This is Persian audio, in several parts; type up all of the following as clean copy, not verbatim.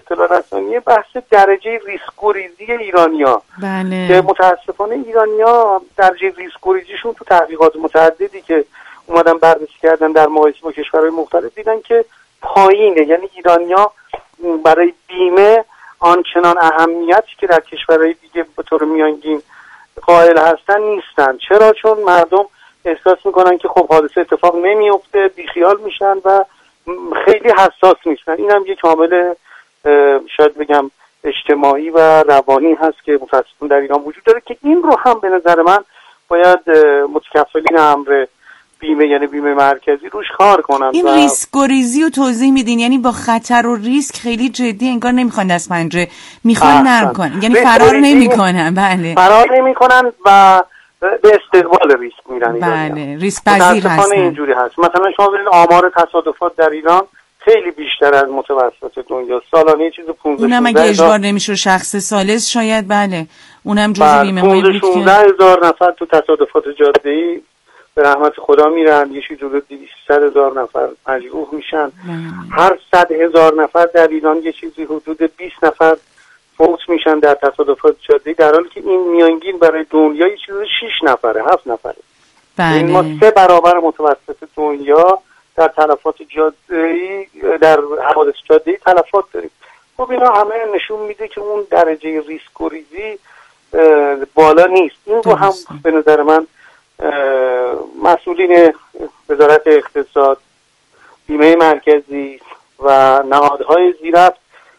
اطلاع رسانی بحث درجه ریسک‌گریزی ایرانی‌ها. بله. که متاسفانه ایرانی‌ها درجه ریسک‌گریزیشون تو تحقیقات متعددی که اومدن بررسی کردن در مقایسه با کشورهای مختلف دیدن که پایینه. یعنی ایرانی‌ها برای بیمه آنچنان اهمیتی که در کشورهای دیگه به طور میانگین قائل هستن نیستن. چرا؟ چون مردم احساس میکنن که خب حادثه اتفاق نمیفته، بیخیال میشن و خیلی حساس نیستن. این هم یک عامل شاید بگم اجتماعی و روانی هست که متاسفانه در ایران وجود داره که این رو هم به نظر من باید متکفلین امر بیمه یعنی بیمه مرکزی روش کار کنن. این ریسک گریزی رو توضیح میدین؟ یعنی با خطر و ریسک خیلی جدی انگار نمیخوان دست پنجه میخوان نرم کنن، یعنی فرار نمیکنن. بله، فرار نمیکنن و به استقبال ریسک میرن. بله، ریسک پذیر هستن. اینجوری هست. مثلا شما ببینید آمار تصادفات در ایران خیلی بیشتر از متوسط دنیا، سالانه چیز 15 اونم اگه اجبار نمیشه شخص ثالث شاید. بله، اونم جزء بیمه های بود که 15,000 نفر تو تصادفات جاده‌ای به رحمت خدا میرن، یه چیز حدود 200,000 نفر مجروح میشن. هر 100,000 نفر در ایران یه چیزی حدود 20 نفر فوت میشن در تصادفات جاده‌ای، در حالی که این میانگین برای دنیا یه چیز 6 نفره 7 نفره. این ما 3 برابر متوسط دنیا در تلفات جاده‌ای، در حوادث جاده‌ای تلفات داریم. خب اینا همه نشون میده که اون درجه ریسک گریزی بالا نیست. این رو هم به نظر من مسئولین وزارت اقتصاد، بیمه مرکزی و نهادهای زیرفت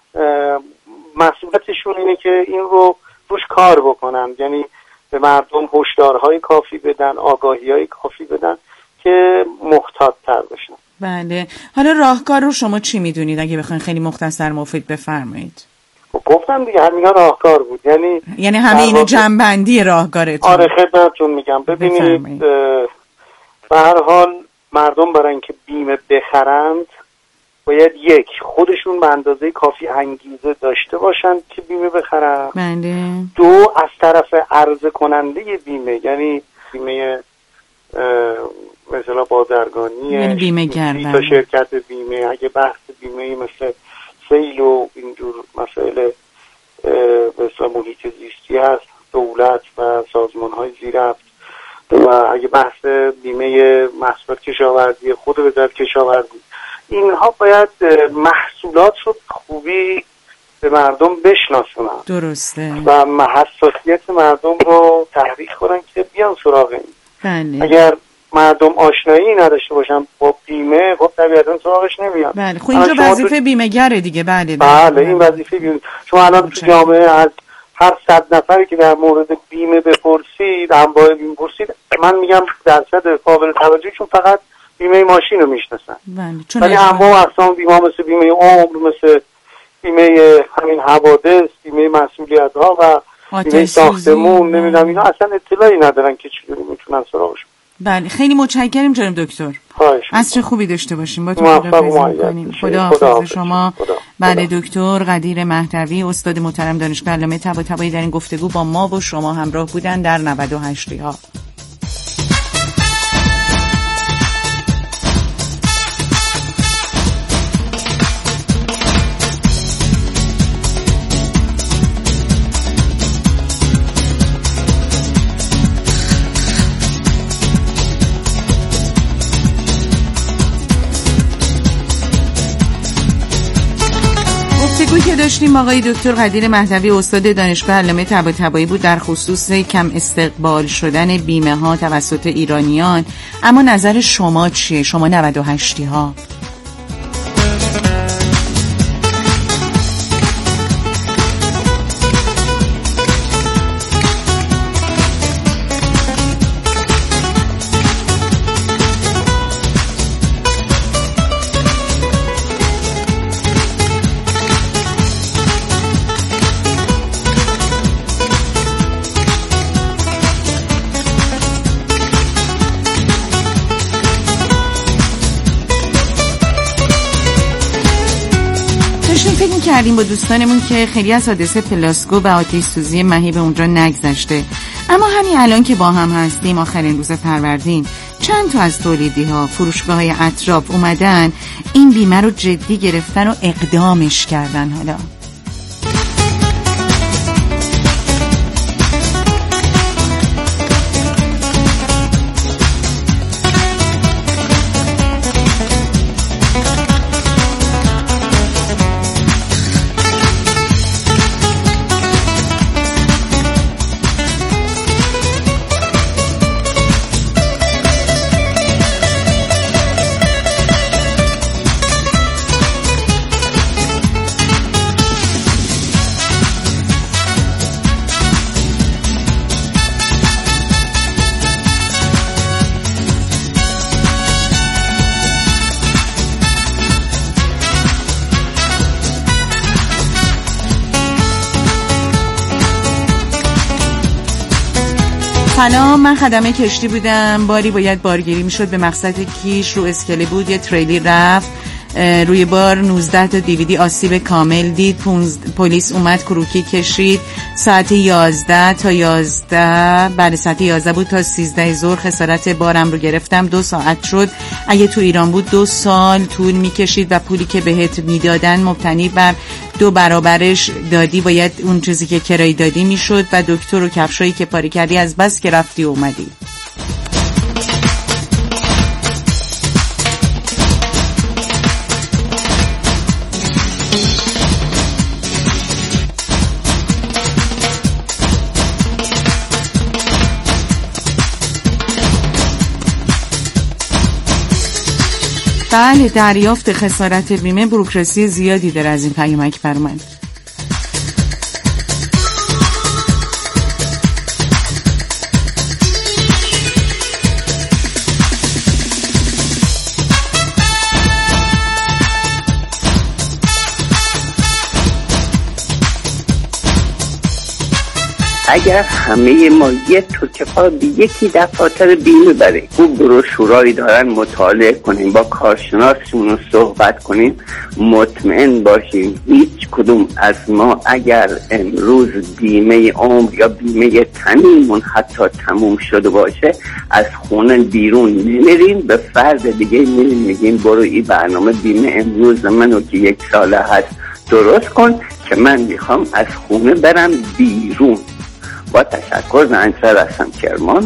مسئولیتشون اینه که این رو روش کار بکنن، یعنی به مردم هشدارهای کافی بدن، آگاهی‌های کافی بدن که محتاط‌تر بشن. بله، حالا راهکار رو شما چی میدونید اگه بخواید خیلی مختصر مفید بفرمایید؟ گفتم دیگه همینا راهکار بود. یعنی همه اینو جمع‌بندی راهکارتون. آره خدمتتون میگم. ببینید به هر حال مردم برای اینکه بیمه بخرند باید یک خودشون به اندازه کافی انگیزه داشته باشن که بیمه بخرن. بله. دو از طرف عرضه کننده بیمه، یعنی بیمه مثلا بازرگانی، یعنی بیمه گردن تا شرکت بیمه، اگه بحث بیمه مثل سیل و اینجور مسائل مثلا محیط زیستی هست، دولت و سازمان‌های زیرفت، و اگه بحث بیمه محصولات کشاورزی خود وزارت کشاورزی، اینها باید محصولات رو خوبی به مردم بشناسونن. درسته. و حساسیت مردم رو تحریک کنن که بیان سراغ این. بله. اگر مردم آشنایی نداشته باشن با بیمه، خب طبیعتاً سراغش نمیان. بله، خب اینجا وظیفه بیمه‌گره دیگه. بله این وظیفه بیمه. شما الان تو جامعه از هر 100 نفری که در مورد بیمه بپرسید، انواع بیمه بپرسید، من میگم درصد قابل توجهی چون فقط بیمه ماشین رو میشناسن. بله. ولی انواع اقسام بیمه مثل بیمه عمر، مثل بیمه همین حوادث، بیمه مسئولیت‌ها و بیمه ساختمون، نمیدونم اینا اصلا اطلاعی ندارن که چجوری میتونن سراغشون. بله، خیلی متشکرم جناب دکتر. عصر خوبی داشته باشیم. با تو خداحافظی کنیم. خداحافظ شما. بله، دکتر قدیر مهدوی، استاد محترم دانشگاه علامه طباطبایی در این گفتگو با ما و شما همراه بودن در 98 ها. که داشتیم آقای دکتر قدیر مهدوی، استاد دانشگاه علامه طباطبایی بود در خصوص کم استقبال شدن بیمه ها توسط ایرانیان. اما نظر شما چیه؟ شما 98 ها. کردیم با دوستانمون که خیلی از حادثه پلاسکو و آتش سوزی مهیب اونجا نگذشته، اما همین الان که با هم هستیم آخرین روز فروردین چند تا از تولیدی ها، فروشگاه های اطراف اومدن این بیمه رو جدی گرفتن و اقدامش کردن. حالا سلام، من خدمه کشتی بودم. باری باید بارگیری میشد، به مقصد کیش رو اسکله بود، یه تریلی رفت روی بار، 19 تا دیویدی آسیب کامل دید. پلیس اومد کروکی کشید. ساعت 11 تا 11 بعد ساعت 11 بود تا 13 ظهر خسارت بارم رو گرفتم. 2 ساعت شد. اگه تو ایران بود 2 سال طول میکشید و پولی که بهت میدادن مبتنی بر 2 برابرش دادی، باید اون چیزی که کرایه دادی میشد و دکتر و کفشایی که پاری کردی از بس که رفتی اومدی. بله، دریافت خسارت بیمه بروکراسی زیادی داره. از این پیامک برآمد. اگر همه ما یه توکفا یکی دفاتر بیمه بریم، خوب بروشورایی دارن مطالعه کنیم، با کارشناسمون صحبت کنیم، مطمئن باشیم هیچ کدوم از ما اگر امروز بیمه عمر یا بیمه تنیمون حتی تموم شده باشه، از خونه بیرون نمیریم، به فرد دیگه میگیم برو این برنامه بیمه امروز منو که 1 ساله هست درست کن که من میخوام از خونه برم بیرون. با تشکر، زنجر هستم کرمان.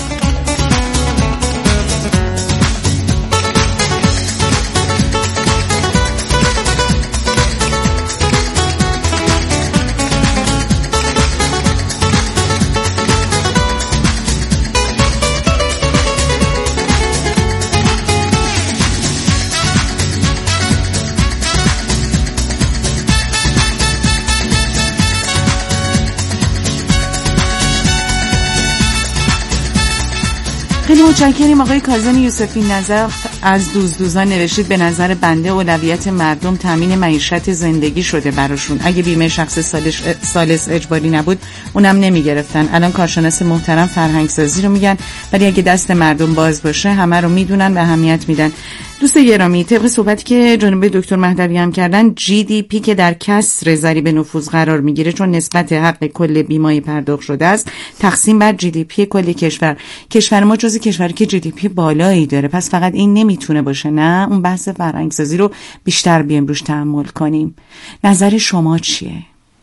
خیلی متشکریم آقای کاظم یوسفی. نظر از دوزدوزان نوشتید به نظر بنده اولویت مردم تامین معیشت زندگی شده براشون. اگه بیمه شخص سالس اجباری نبود اونم نمیگرفتن. الان کارشناس محترم فرهنگسازی رو میگن، ولی اگه دست مردم باز باشه همه رو میدونن و اهمیت میدن. دوست گرامی، طبق صحبتی که جناب دکتر مهدوی هم کردن، GDP که در کسر ضریب نفوذ قرار میگیره چون نسبت حق کل بیمه پرداخت شده است تقسیم بر GDP کل کشور ما جزو کشوری که GDP بالایی داره. پس فقط این نمیتونه باشه، نه، اون بحث فرهنگسازی رو بیشتر بیایم روش تأمل کنیم. نظر شما چیه؟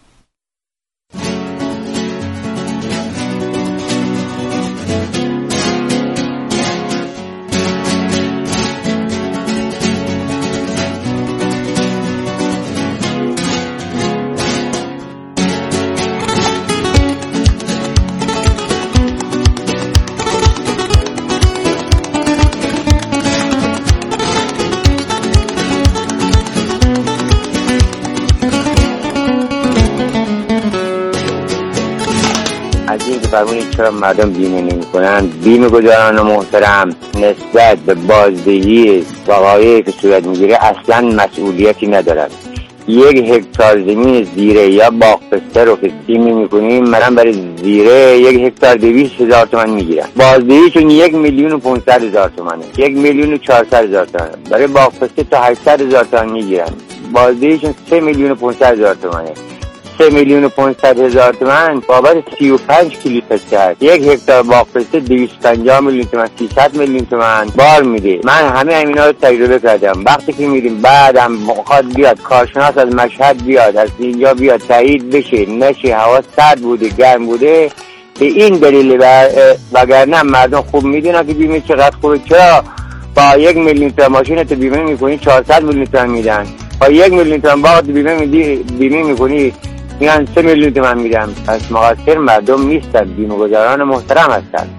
فرمونید چرا مردم بیمه نمی کنن؟ بیمه گذاران محترم نسبت به بازدهی وقایعی که صورت میگیره اصلا مسئولیتی ندارد. 1 هکتار زمین زیره یا باغ پسته رو که بیمه میکنیم، من برای زیره 1 هکتار 200,000 تومان میگیرم. بازدهیشون 1,500,000 تومانه، 1,400,000 تومانه. برای باغ پسته تا 800,000 تومان میگیرن. بازدهیشون 3,500,000 تومانه. 3,500,000 تومان بابت 35 کیلو پسته هست. 1 هکتار باغ پسته 250 میلیون تومان، 300 میلیون تومان بار میده. من همه همینا رو تجربه کردم. وقتی که میریم بعدم میخواد بیاد کارشناس از مشهد بیاد، از اینجا بیاد تایید بشه نشه، هوا سرد بوده گرم بوده، به این دلیل وگرنه مردم خوب میدونن که بیمه چقدر خوبه. چرا با 1 میلیون تومان ماشین تو بیمه میکنی 400 میلیون تومان میدن، با 1 میلیون تومان باغ بیمه میکنی میگن 3 میلیون تومان میدم. پس مقصر مردم نیستن، بیمه گذاران محترم هستن.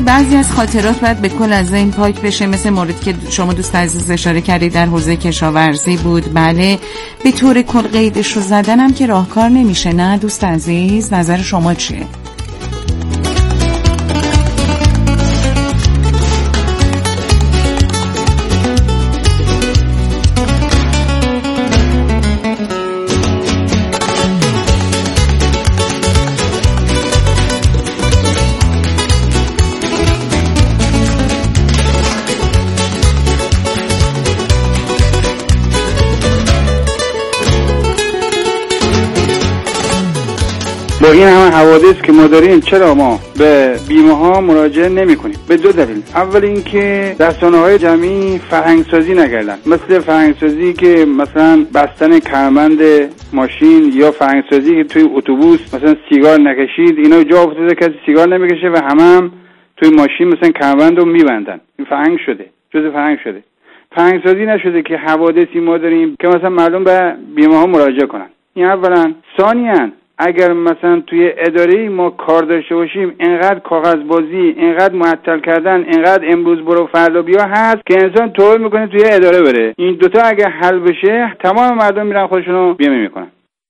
بعضی از خاطرات باید به کل از ذهن پاک بشه، مثل موردی که شما دوست عزیز اشاره کردید در حوزه کشاورزی بود. بله، به طور کل قیدش رو زدنم که راهکار نمیشه. نه دوست عزیز، نظر شما چیه؟ با این همه حوادث که ما داریم چرا ما به بیمه ها مراجعه نمی کنیم؟ به دو دلیل. اول اینکه رسانه‌های جمعی فرهنگسازی نکردن، مثل فرهنگسازی که مثلا بستن کمربند ماشین یا فرهنگسازی که توی اتوبوس مثلا سیگار نکشید. اینا جا افتاده کسی سیگار نمیکشه و هم توی ماشین مثلا کمربند رو میبندن. این فرهنگ شده، جز فرهنگ شده. فرهنگسازی نشده که حوادثی ما داریم که مثلا مردم به بیمه ها مراجعه کنن. این اولا. ثانیاً اگر مثلا توی اداره ما کار داشته باشیم، اینقدر کاغذبازی، اینقدر معطل کردن، اینقدر امروز برو فردا بیا هست که انسان توهی میکنه توی اداره بره. این دوتا اگر حل بشه، تمام مردم میرن خودشونو بیمه میکنن.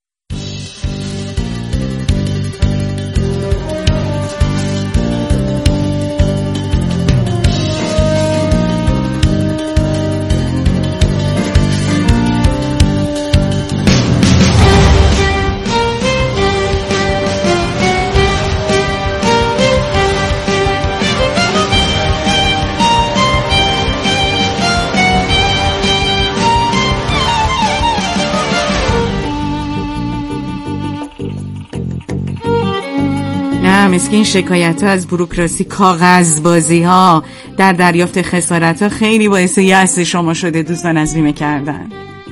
مسکین شکایت ها از بوروکراسی، کاغذبازی ها در دریافت خسارت ها خیلی باعث یأس شما شده دوستان از بیمه کردن.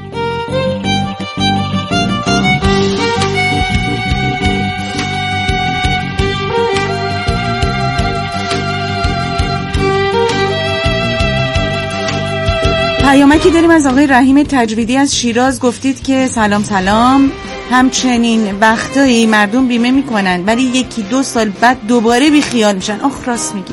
پیامکی داریم از آقای رحیم تجویدی از شیراز. گفتید که سلام، همچنین وقتایی مردم بیمه میکنن ولی 1-2 سال بعد دوباره بی خیال میشن. آخ راست میگی.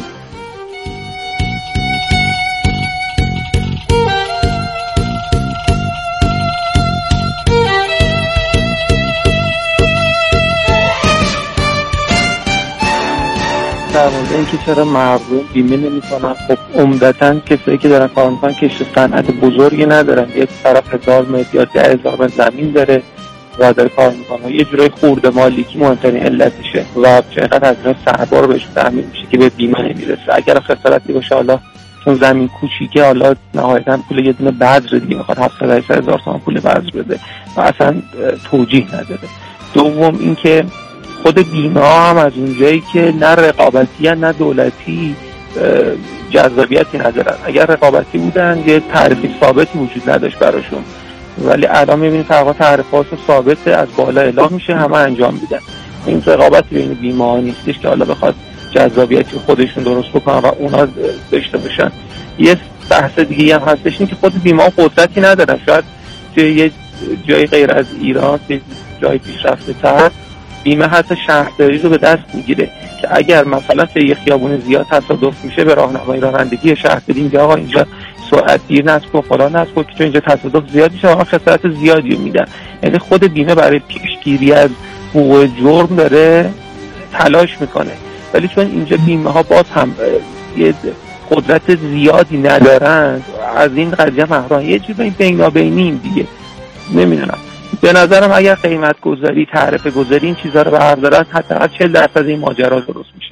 در مورد اینکه چرا مردم بیمه نمیکنن، خب عمدتاً کسایی که دارن کار میکنن کشت صنعت بزرگی ندارن. یک طرف 1000 متر یا 10,000 متر زمین داره و داره کار میکنه. یه جورای خورده مالکی مهمترین علتشه و چقدر از اینا سربار بهش تأمین میشه که به بیمه نمیرسه. اگر خسارتی باشه، حالا چون زمین کوچیکه، حالا نهایتاً پول یه دونه بذر دیگه میخواد 700,000 تومان پول بذر بده و اصلا توجیه نداره. دوم اینکه خود بیمه ها هم از اونجایی که نه رقابتی نه دولتی جذابیتی ندارن. اگر رقابتی بودن یه تعریف ثابتی وجود نداشت براشون، ولی الان میبینید تعریفات ثابت از بالا اعلام میشه، همه انجام میدن. این رقابتی بین بیمه ها نیستش که حالا بخواد جذابیتی خودشون درست بکنن و اونا داشته باشن. یه بحث دیگه هم هستش این که خود بیمه ها قدرتی ندارن. شاید یه جای غیر از ایران، یه جای پیشرفته تر، بیمه حتی شهرداری رو به دست میگیره که اگر مثلا یه خیابون زیاد تصادف میشه، به راهنمای رانندگی شهر بدیم که آقا اینجا سرعت گیر نسکن، فلان نسکن که تو اینجا تصادف زیاد میشه، آقا خسارت زیادی رو میدن. یعنی خود بیمه برای پیشگیری از وقوع جرم داره تلاش میکنه، ولی چون اینجا بیمه ها باز هم یه قدرت زیادی ندارن، از این قضیه محروم. یه چیز بینابینیم دیگه. نمیدونم، به نظرم اگر قیمت گذاری، تعرفه گذاری این چیزها رو بردارن، حتی 40% این ماجرا درست میشه.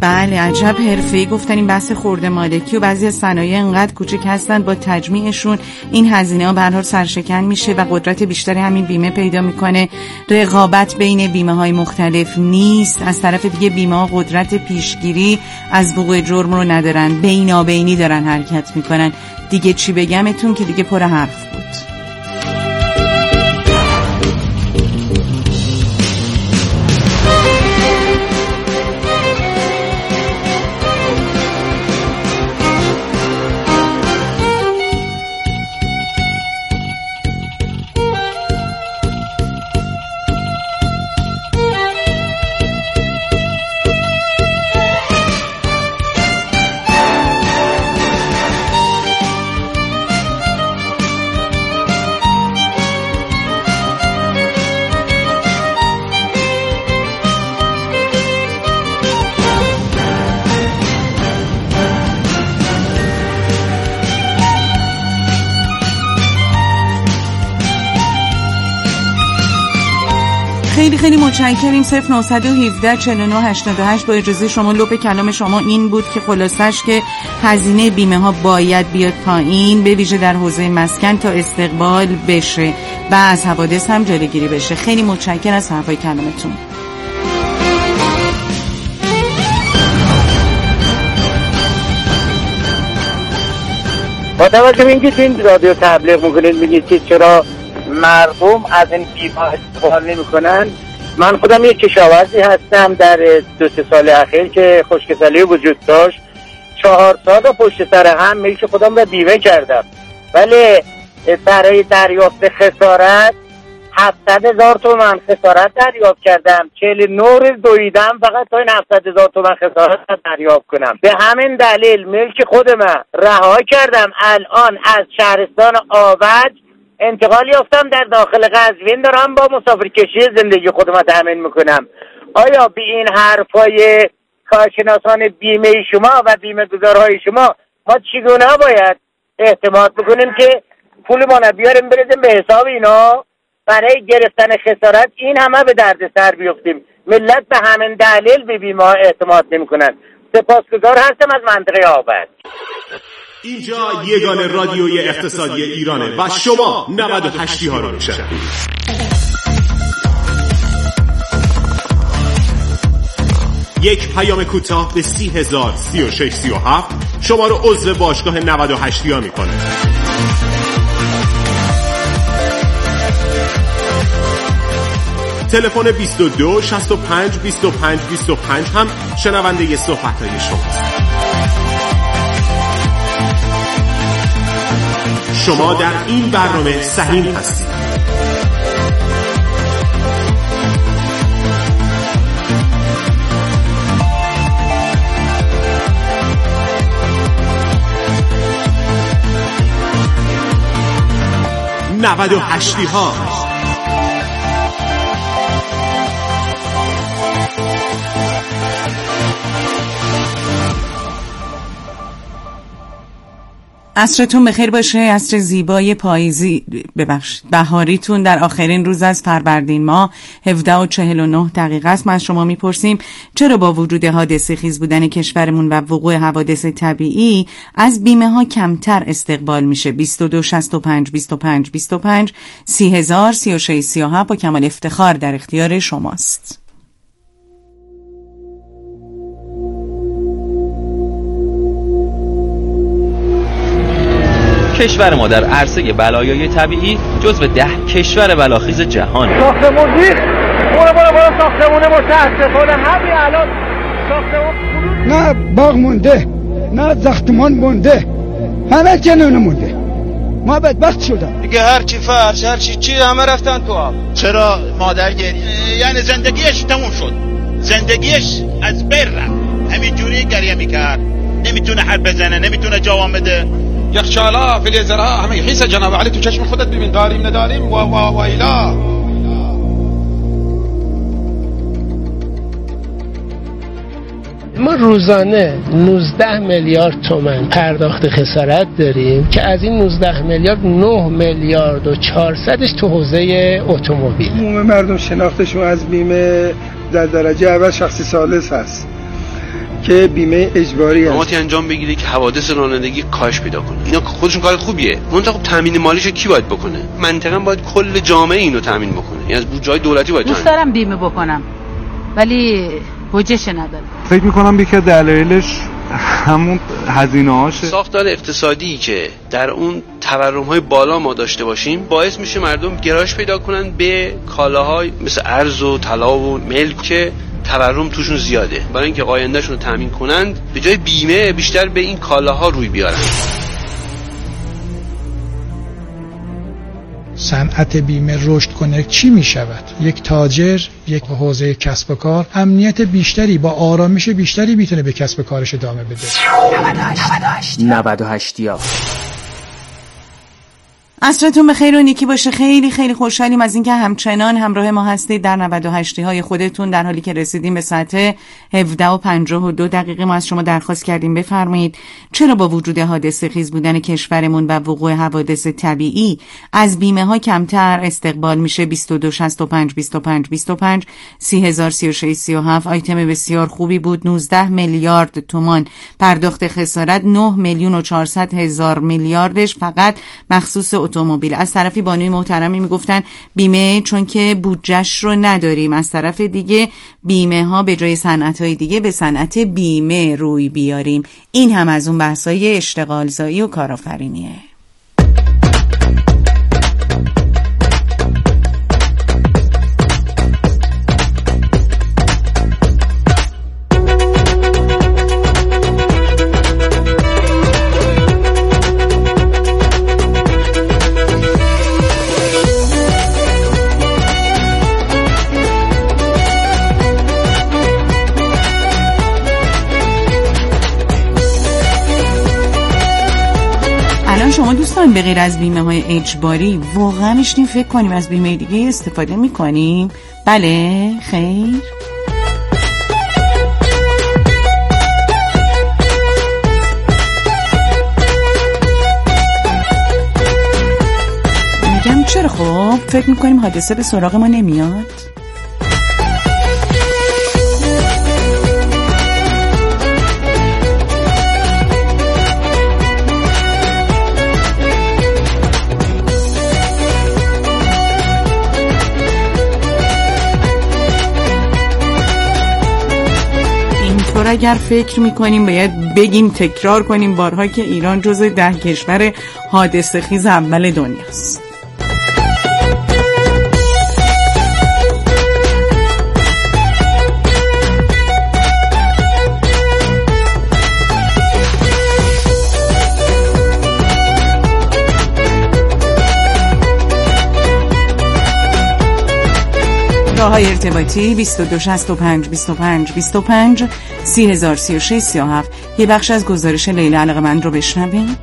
بله عجب حرفه‌ای گفتن این بحث خرده مالکی و بعضی از صنایع انقدر کوچک هستن با تجمیعشون این هزینه ها به هر حال سرشکن میشه و قدرت بیشتری همین بیمه پیدا میکنه. رقابت بین بیمه های مختلف نیست، از طرف دیگه بیمه ها قدرت پیشگیری از وقوع جرم رو ندارن، بینابینی دارن حرکت میکنن. دیگه چی بگمتون که دیگه پر حرف بود. خیلی متشکریم. 0917 49 88 با اجازه شما لب کلام شما این بود که خلاصش که هزینه بیمه ها باید بیاد پایین، به ویژه در حوزه مسکن تا استقبال بشه و از حوادث هم جلوگیری بشه. خیلی متشکرم از حرفای کلامتون. با توجه به اینکه تو این رادیو تبلیغ میکنید میگید که چرا مردم از این بیمه استفاده نمیکنن، من خودم یک کشاورزی هستم در 2-3 سال اخیر که خشکسالی وجود داشت 4 سال پشت سر هم ملک خودم را بیمه کردم، ولی برای دریافت خسارت 700,000 تومان خسارت دریافت کردم. 49 روز دویدم فقط تا این 700,000 تومان خسارت دریافت کنم. به همین دلیل ملک خودم رها کردم. الان از شهرستان آوج انتقال یافتم در داخل قزوین، دارم با مسافرکشی زندگی خودم تامین میکنم. آیا به این حرفای کارشناسان بیمه شما و بیمه گذارهای شما ما چگونه باید اعتماد بکنیم که پول ما بیاریم بریزیم به حساب اینا برای گرفتن خسارت؟ این همه به درد سر بیفتیم. ملت به همین دلیل به بیمه اعتماد نمیکنن. سپاسگزار هستم از منطقه آوج. اینجا یگانه رادیوی اقتصادی ایرانه و شما 98 ها رو میشنوید. یک پیام کوتاه به 30,03637 شما رو عضو باشگاه 98 ها میکنه. تلفن 22 65 25 25 هم شنونده صحبت‌های شماست. شما در این برنامه سهیم هستید. نود و هشتی ها عصرتون بخیر باشه. عصر زیبای پاییزی بهاریتون در آخرین روز از فروردین ماه 17:49 است. ما از شما میپرسیم چرا با وجود حادثه خیز بودن کشورمون و وقوع حوادث طبیعی از بیمه ها کمتر استقبال میشه؟ 22 65 25 25 30,036 با کمال افتخار در اختیار شماست. کشور ما در عرصه بلایای طبیعی جزو 10 کشور بلاخیز جهان. ساختمون ریخت. برو ساختمونه متاسفانه همین الان ساختمون نه باغ مونده، نه ساختمان مونده، همه جنون مونده. ما بدبخت شدم دیگه. هر چی فرش، هر چی همه رفتن تو آب. چرا مادر یعنی زندگیش تموم شد، زندگیش از بین رفت. همینجوری گریه میکرد، نمیتونه حرف بزنه، نمیتونه جواب بده. یخشالا فی الازراء همه حیث جناب علی تو چشم خودت ببین. داریم نداریم و ایلا. ما روزانه 19 میلیارد تومان پرداخت خسارت داریم که از این 19 میلیارد 9 میلیارد و 400ش تو حوزه اتومبیل. عموم مردم شناختشون از بیمه در درجه اول شخصی ثالث هست. که بیمه اجباری اقداماتی انجام بگیری که حوادث رانندگی کاهش پیدا کنه. اینا خودشون کار خوبیه. منتها خب تامین مالیشو کی باید بکنه؟ منطقاً باید کل جامعه اینو تامین بکنه. یعنی از بودجه دولتی باید. دوست دارم بیمه بکنم ولی بودجهش ندارم. فکر می‌کنم یکی از دلایلش همون هزینه‌هاشه. ساختار اقتصادی که در اون تورم‌های بالا ما داشته باشیم باعث میشه مردم گرایش پیدا کنن به کالاهای مثل ارز و طلا و ملک که تورم توشون زیاده، برای اینکه آیندهشون رو تامین کنند به جای بیمه بیشتر به این کالاها روی بیارن. صنعت بیمه رشد کنه چی می شود؟ یک تاجر، یک حوزه کسب و کار امنیت بیشتری با آرامش بیشتری میتونه به کسب و کارش ادامه بده. 98 عصرتون بخیر و نیکی باشه. خیلی خیلی خوشحالیم از اینکه همچنان همراه ما هستید در 98 های خودتون. در حالی که رسیدیم به ساعت 17:52 ما از شما درخواست کردیم بفرمایید چرا با وجود حادثه خیز بودن کشورمون و وقوع حوادث طبیعی از بیمه ها کمتر استقبال میشه. 2265 25 25 30036 37 آیتم بسیار خوبی بود. 19 میلیارد تومان پرداخت خسارت، 9 میلیون و 400 هزار میلیاردش فقط مخصوص اتومبیل. از طرفی بانوی محترمی میگفتن بیمه چون که بودجهش رو نداریم، از طرف دیگه بیمه ها به جای صنعت های دیگه به صنعت بیمه روی بیاریم. این هم از اون بحثای اشتغال زایی و کارآفرینیه. شما دوستان به غیر از بیمه های اجباری واقعا میشنیم فکر کنیم از بیمه دیگه استفاده میکنیم؟ بله؟ خیر؟ میگم چرا خب فکر میکنیم حادثه به سراغ ما نمیاد؟ اگر فکر میکنیم باید بگیم تکرار کنیم بارها که ایران جزو 10 کشور حادثه خیز اول دنیاست. راه‌های ارتباطی 2265 25 25 30036 37. یه بخش از گزارش لیلا علاقه‌مند رو بشنویم.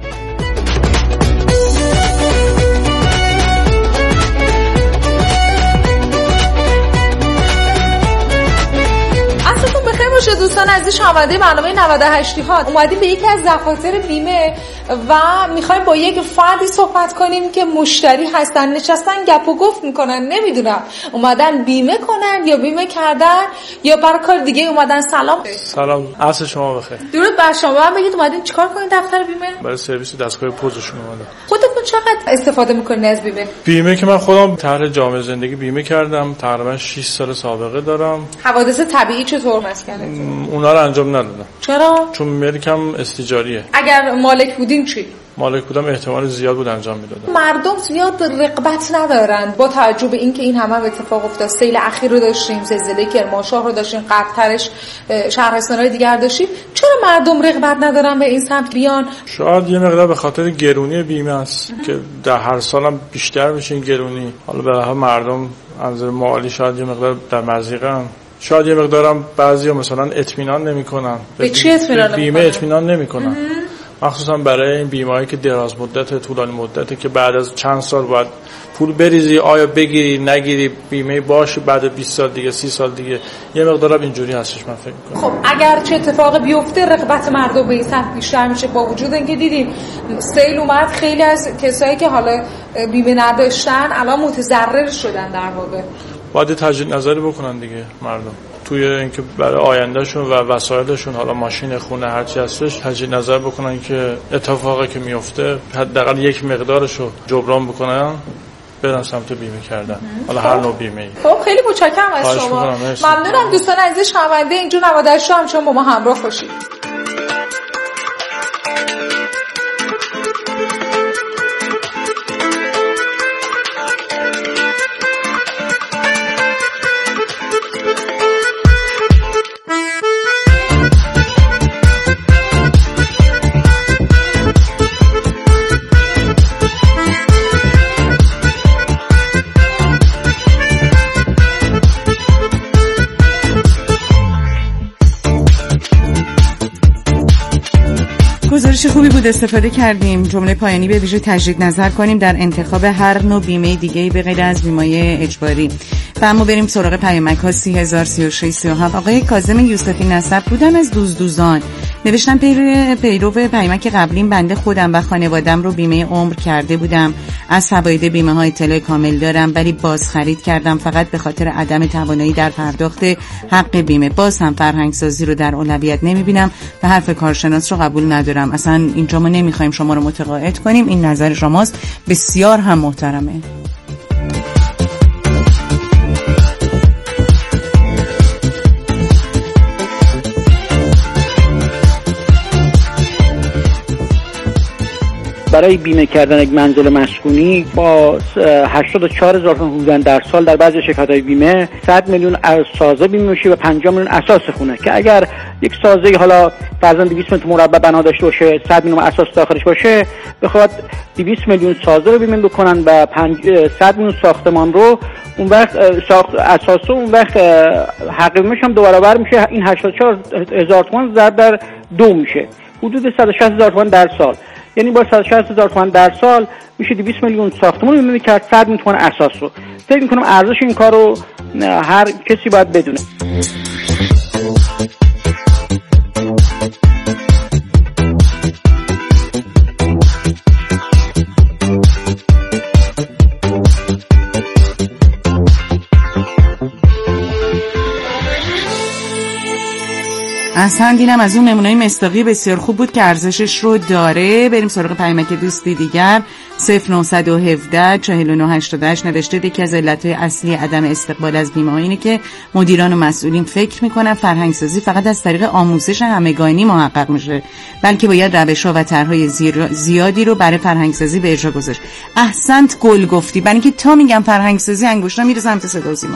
دوستان عزیز، آماده برنامه 98 ها اومدیم به یکی از دفاتر بیمه و میخوایم با یک فردی صحبت کنیم که مشتری هستن، نشستن گپ و گفت میکنن، نمیدونم اومدن بیمه کنن یا بیمه کردن یا برای کار دیگه اومدن. سلام، عصر شما بخیر. درود بر شما. بگید اومدین چیکار کنین دفتر بیمه؟ برای سرویس دستگاه پوزشون اومدم. خودتون چقدر استفاده میکنین از بیمه؟ بیمه که من خودم طرح جامعه زندگی بیمه کردم، تقریبا 6 سال سابقه دارم. حوادث طبیعی چطور مسکنه؟ اونا رو انجام ندادم. چرا؟ چون ملکم استیجاریه. اگر مالک بودین چی؟ مالک بودم احتمال زیاد بود انجام میدادم. مردم زیاد رغبت ندارن با توجه به اینکه این همه اتفاق افتاد. سیل اخیر رو داشتیم، زلزله کرمانشاه رو داشتیم، قبل‌ترش شهرستان‌های دیگر داشتیم. چرا مردم رغبت ندارن به این سمت بیان؟ شاید یه مقدار به خاطر گرونی بیمه است که در هر سالم بیشتر میشه این گرونی. حالا به هر مردم از مالی شاید یه مقدار در مضیقه‌ام، شاید یه مقدارم بعضیا مثلا اطمینان نمیکنن. به چی اطمینان بیمه اطمینان نمیکنن؟ مخصوصا برای این بیمه‌ای که دراز مدت، طولانی مدته که بعد از چند سال باید پول بریزی، آیا بگیری نگیری، بیمه باشه بعد 20 سال دیگه 30 سال دیگه، یه مقدارم اینجوری هستش من فکر می‌کنم. خب اگر چه اتفاقی بیفته رغبت مردم به این سمت بیشتر میشه، با وجود اینکه دیدیم سیل اومد، خیلی از کسایی که حالا بیمه نداشتن الان متضرر شدن در واقع. باید تجدید نظری بکنن دیگه مردم توی اینکه برای آیندهشون و وسایلشون، حالا ماشین، خونه، هر چی هستش، تجدید نظر بکنن که اتفاقی که میفته حداقل یک مقدارشو جبران بکنن، برن سمت بیمه کردن، حالا هر نوع بیمه‌ای. خب خیلی متشکرم از شما. ممنونم دوستان عزیز شنونده اینجا 98 همچنان با ما همراه باشید. گزارش خوبی بود، استفاده کردیم. جمله پایانی به ویژه تجدید نظر کنیم در انتخاب هر نوع بیمه دیگه‌ای به غیر از بیمه اجباری. و اما بریم سراغ پیامک‌ها. 30000 36 37. آقای کاظم یوسفی نسب بودن از دوزدوزان نوشتن پیرو پیامک قبلیم بنده خودم و خانوادم رو بیمه عمر کرده بودم. از فواید بیمه ها اطلاع کامل دارم ولی باز خرید کردم فقط به خاطر عدم توانایی در پرداخت حق بیمه. باز هم فرهنگ سازی رو در اولویت نمیبینم و حرف کارشناس رو قبول ندارم. اصلا اینجا ما نمیخوایم شما رو متقاعد کنیم، این نظر شماست، بسیار هم محترمه. برای بیمه کردن یک منزل مسکونی با 84,000 تومان حدوداً در سال در بعضی شرکت‌های بیمه 100 میلیون از سازه بیمه میشه و 50 میلیون اساس خونه، که اگر یک سازه حالا فرضاً 200 متر مربع بنا داشته باشه، 100 میلیون اساس داخلش باشه، بخواد 200 میلیون سازه رو بیمه بکنن و 100 میلیون ساختمان رو، اون وقت اساس رو، اون وقت حق بیمه‌ش هم 2 برابر میشه. این 84,000 تومان ضرب در 2 میشه حدود 160,000 تومان در سال. یعنی با 160,000 تومان در سال میشه 200 میلیون ساختمان رو بیمه کرد، 100 میلیون تومان اساس رو. فکر میکنم ارزش این کار رو هر کسی باید بدونه. اصلا دیدم از اون نمونه‌های مصداقی بسیار خوب بود که ارزشش رو داره. بریم سراغ پیامک دوستی دیگر. 0917 4988 نوشته یکی از علتهای اصلی عدم استقبال از بیمه ها اینه که مدیران و مسئولین فکر میکنن فرهنگ سازی فقط از طریق آموزش همگانی محقق میشه، بلکه باید روش‌ها و طرح‌های زیادی رو برای فرهنگ سازی به اجرا گذاشت. احسنت، گل گفتی. برای اینکه تا میگم فرهنگ سازی انگشتام میره سمت صدا و سیما.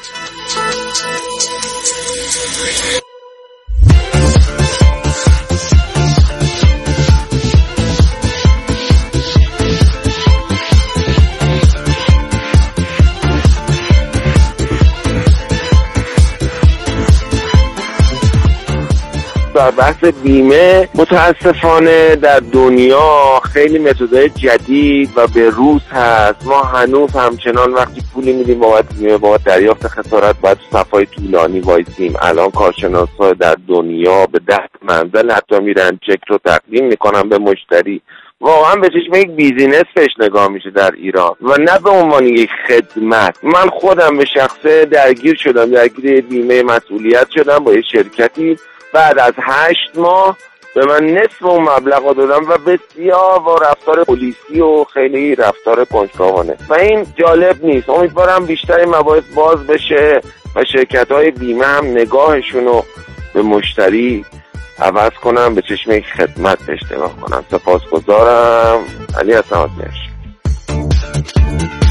در بحث بیمه متاسفانه در دنیا خیلی متدهای جدید و به روز هست. ما هنوز همچنان وقتی پولی میدیم بابت بیمه، بابت دریافت خسارت باید صفای طولانی وایسیم. الان کارشناسا در دنیا به 10 منزل حتی میرن چک رو تقدیم میکنن به مشتری. واقعا به چشم یک بیزینس بهش نگاه میشه در ایران و نه به عنوان یک خدمت. من خودم به شخصه درگیر بیمه مسئولیت شدم با یک شرکتی. بعد از 8 ماه به من نصف اون مبلغ رو دادم و بسیار با رفتار پلیسی و خیلی رفتار کنجکاوانه و این جالب نیست. امیدوارم بیشتر این مباحث باز بشه و شرکت‌های بیمه هم نگاهشون رو به مشتری عوض کنم، به چشم یک خدمت بهش نگاه کنم. سپاسگزارم. علی حسن.